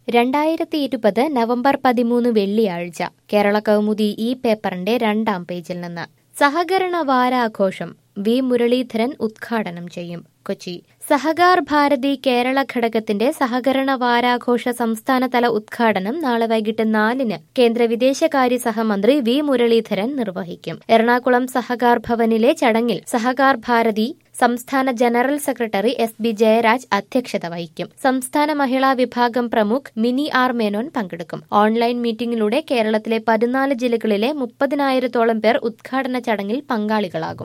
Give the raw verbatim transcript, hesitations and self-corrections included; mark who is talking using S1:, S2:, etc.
S1: രണ്ടായിരത്തി ഇരുപത് നവംബർ പതിമൂന്ന് വെള്ളിയാഴ്ച കേരള കൗമുദി ഈ പേപ്പറിന്റെ രണ്ടാം പേജിൽ നിന്ന് സഹകരണ വാരാഘോഷം വി മുരളീധരൻ ഉദ്ഘാടനം ചെയ്യും. കൊച്ചി സഹകാർ ഭാരതി കേരള ഘടകത്തിന്റെ സഹകരണ വാരാഘോഷ സംസ്ഥാനതല ഉദ്ഘാടനം നാളെ വൈകിട്ട് നാലിന് കേന്ദ്ര വിദേശകാര്യ സഹമന്ത്രി വി മുരളീധരൻ നിർവഹിക്കും. എറണാകുളം സഹകാർ ഭവനിലെ ചടങ്ങിൽ സഹകാർ ഭാരതി സംസ്ഥാന general secretary S B Jayaraj അധ്യക്ഷത വഹിക്കും. സംസ്ഥാന മഹിളാ വിഭാഗം പ്രമുഖ് മിനി ആർ മേനോൻ പങ്കെടുക്കും. ഓൺലൈൻ മീറ്റിംഗിലൂടെ കേരളത്തിലെ പതിനാല് ജില്ലകളിലെ മുപ്പതിനായിരത്തോളം പേർ ഉദ്ഘാടന ചടങ്ങിൽ പങ്കാളികളാകും.